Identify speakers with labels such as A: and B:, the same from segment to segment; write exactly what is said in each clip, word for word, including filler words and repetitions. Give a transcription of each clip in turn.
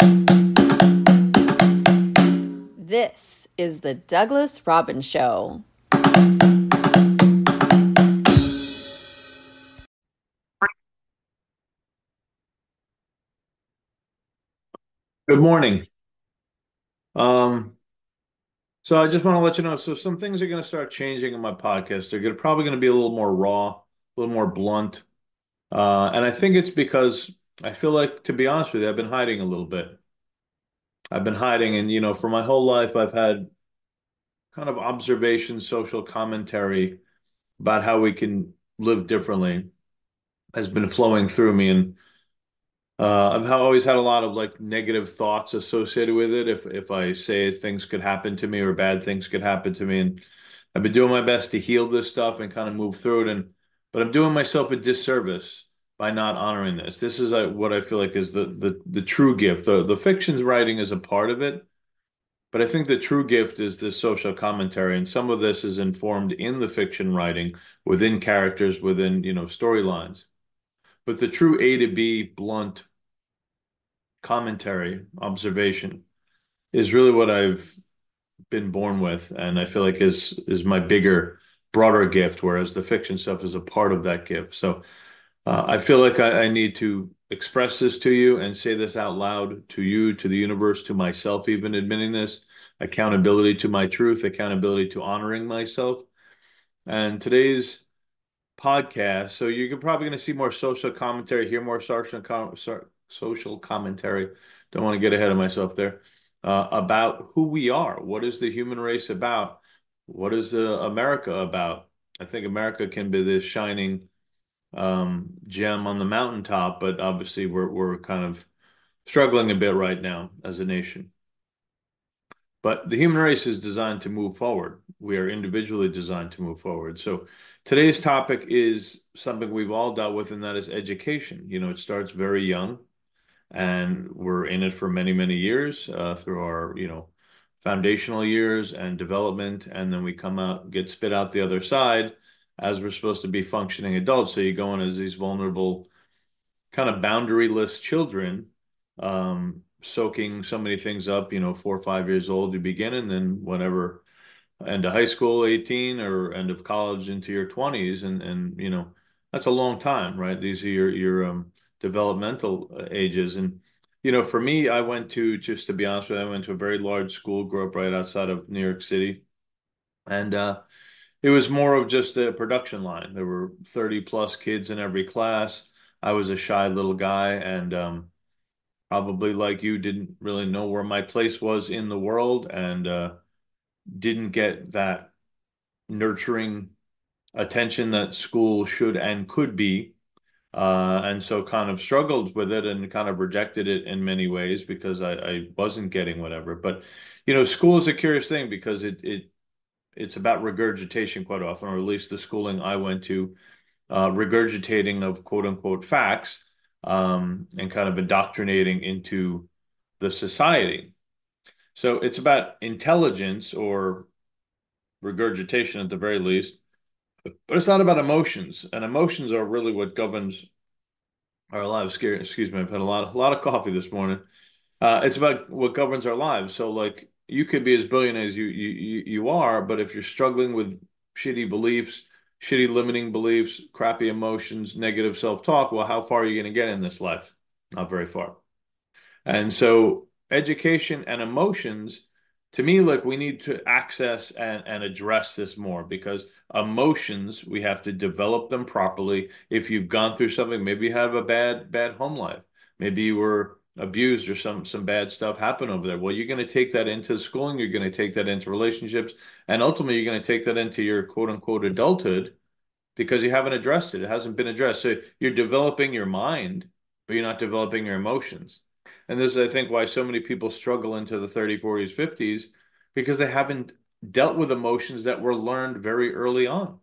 A: This is the Douglas Robbins Show.
B: Good morning. Um, so I just want to let you know, so some things are going to start changing in my podcast. They're gonna, probably going to be a little more raw, a little more blunt. Uh, and I think it's because I feel like, to be honest with you, I've been hiding a little bit. I've been hiding, and you know, for my whole life, I've had kind of observation, social commentary about how we can live differently has been flowing through me. And Uh, I've ha- always had a lot of like negative thoughts associated with it. If if I say things could happen to me or bad things could happen to me, and I've been doing my best to heal this stuff and kind of move through it. And but I'm doing myself a disservice by not honoring this. This is uh, what I feel like is the the the true gift. The the fiction's writing is a part of it, but I think the true gift is this social commentary, and some of this is informed in the fiction writing within characters, within you know storylines. But the true A to B blunt commentary, observation is really what I've been born with, and I feel like is is my bigger, broader gift, whereas the fiction stuff is a part of that gift. So uh, I feel like I, I need to express this to you and say this out loud to you, to the universe, to myself, even admitting this, accountability to my truth, accountability to honoring myself. And today's podcast, so you're probably going to see more social commentary, hear more social com so- social commentary. Don't want to get ahead of myself there. Uh, about who we are. What is the human race about? What is uh, America about? I think America can be this shining um, gem on the mountaintop, but obviously we're we're kind of struggling a bit right now as a nation. But the human race is designed to move forward. We are individually designed to move forward. So today's topic is something we've all dealt with, and that is education. You know, it starts very young, and we're in it for many, many years uh, through our, you know, foundational years and development, and then we come out, get spit out the other side as we're supposed to be functioning adults. So you go in as these vulnerable kind of boundaryless children, um, soaking so many things up, you know, four or five years old you begin, and then whatever, end of high school, eighteen, or end of college into your twenties. And, and, you know, that's a long time, right? These are your, your, um, developmental uh, ages. And, you know, for me, I went to, just to be honest with you, I went to a very large school, grew up right outside of New York City. And, uh, it was more of just a production line. There were thirty plus kids in every class. I was a shy little guy, and um, probably like you, didn't really know where my place was in the world, and uh, didn't get that nurturing attention that school should and could be. Uh, and so kind of struggled with it and kind of rejected it in many ways because I, I wasn't getting whatever. But, you know, school is a curious thing because it, it it's about regurgitation quite often, or at least the schooling I went to, uh, regurgitating of quote unquote facts, um, and kind of indoctrinating into the society. So it's about intelligence or regurgitation at the very least, but it's not about emotions. And emotions are really what governs our lives. Scary, excuse me, I've had a lot, a lot of coffee this morning. Uh, it's about what governs our lives. So like you could be as brilliant as you you you you are, but if you're struggling with shitty beliefs, shitty limiting beliefs, crappy emotions, negative self-talk, well, how far are you going to get in this life? Not very far. And so education and emotions, to me, like we need to access and, and address this more because emotions, we have to develop them properly. If you've gone through something, maybe you have a bad, bad home life. Maybe you were abused or some some bad stuff happened over there. Well, you're going to take that into schooling, you're going to take that into relationships, and ultimately you're going to take that into your quote unquote adulthood because you haven't addressed it. It hasn't been addressed. So you're developing your mind, but you're not developing your emotions. And this is, I think, why so many people struggle into the thirties, forties, fifties, because they haven't dealt with emotions that were learned very early on.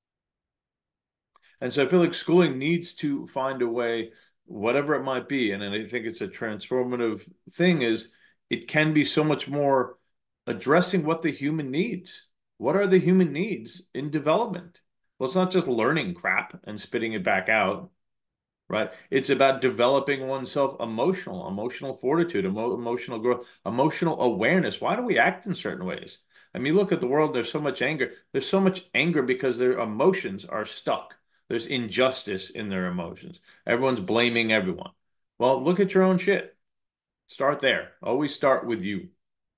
B: And so I feel like schooling needs to find a way, whatever it might be. And, and I think it's a transformative thing is it can be so much more addressing what the human needs. What are the human needs in development? Well, it's not just learning crap and spitting it back out. right? It's about developing oneself emotional, emotional fortitude, emo emotional growth, emotional awareness. Why do we act in certain ways? I mean, look at the world. There's so much anger. There's so much anger because their emotions are stuck. There's injustice in their emotions. Everyone's blaming everyone. Well, look at your own shit. Start there. Always start with you.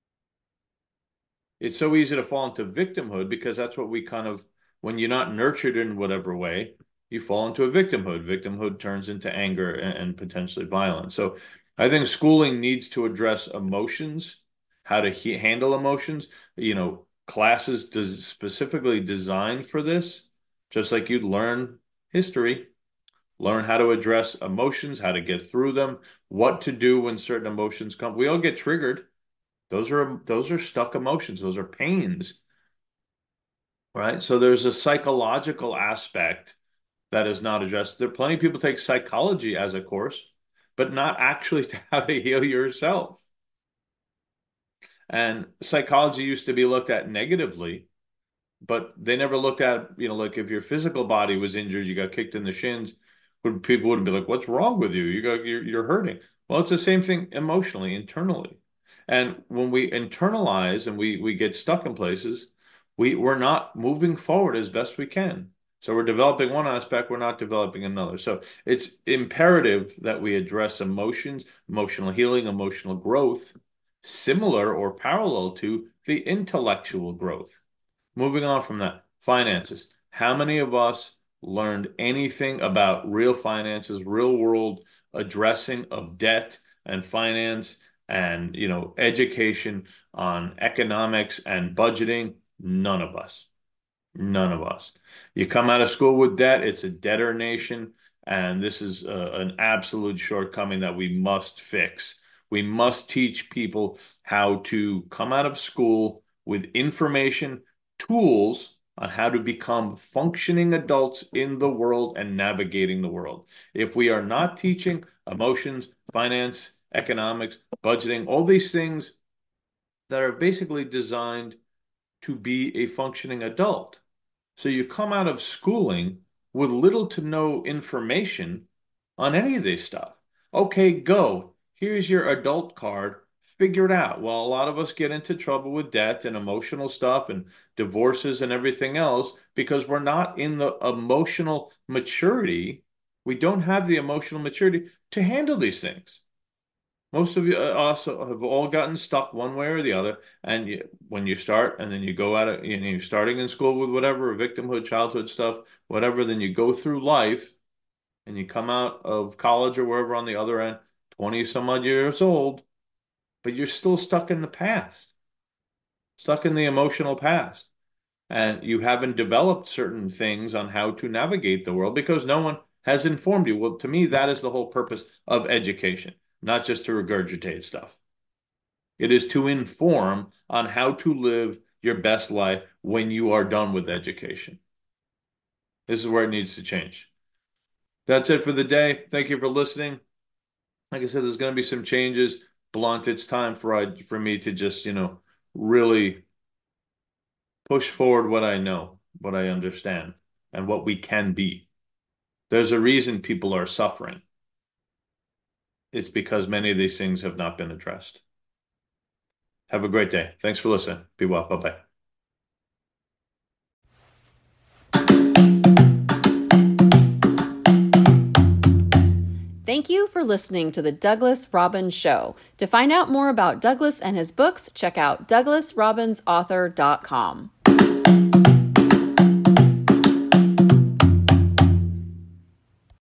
B: It's so easy to fall into victimhood because that's what we kind of, when you're not nurtured in whatever way, you fall into a victimhood. Victimhood turns into anger and, and potentially violence. So I think schooling needs to address emotions, how to he handle emotions. You know, classes does specifically designed for this, just like you'd learn history, learn how to address emotions, how to get through them, what to do when certain emotions come. We all get triggered. Those are those are stuck emotions. Those are pains, right? So there's a psychological aspect that is not addressed. There are plenty of people take psychology as a course, but not actually to how to heal yourself. And psychology used to be looked at negatively, but they never looked at, you know, like if your physical body was injured, you got kicked in the shins, would people wouldn't be like, "What's wrong with you? You got you're, you're hurting." Well, it's the same thing emotionally, internally. And when we internalize and we we get stuck in places, we we're not moving forward as best we can. So we're developing one aspect, we're not developing another. So it's imperative that we address emotions, emotional healing, emotional growth, similar or parallel to the intellectual growth. Moving on from that, finances. How many of us learned anything about real finances, real world addressing of debt and finance and, you know, education on economics and budgeting? None of us. None of us. You come out of school with debt, it's a debtor nation, and this is uh, an absolute shortcoming that we must fix. We must teach people how to come out of school with information, tools on how to become functioning adults in the world and navigating the world. If we are not teaching emotions, finance, economics, budgeting, all these things that are basically designed to be a functioning adult. So you come out of schooling with little to no information on any of this stuff. Okay, go. Here's your adult card. Figure it out. Well, a lot of us get into trouble with debt and emotional stuff and divorces and everything else because we're not in the emotional maturity. We don't have the emotional maturity to handle these things. Most of you uh, also have all gotten stuck one way or the other. And you, when you start, and then you go out, you know, you're starting in school with whatever, victimhood, childhood stuff, whatever, then you go through life and you come out of college or wherever on the other end, twenty some odd years old, but you're still stuck in the past, stuck in the emotional past. And you haven't developed certain things on how to navigate the world because no one has informed you. Well, to me, that is the whole purpose of education, not just to regurgitate stuff. It is to inform on how to live your best life when you are done with education. This is where it needs to change. That's it for the day. Thank you for listening. Like I said, there's going to be some changes. Blunt, it's time for I, for me to just, you know, really push forward what I know, what I understand, and what we can be. There's a reason people are suffering. It's because many of these things have not been addressed. Have a great day. Thanks for listening. Be well. Bye-bye.
A: Thank you for listening to the Douglas Robbins Show. To find out more about Douglas and his books, check out douglas robbins author dot com.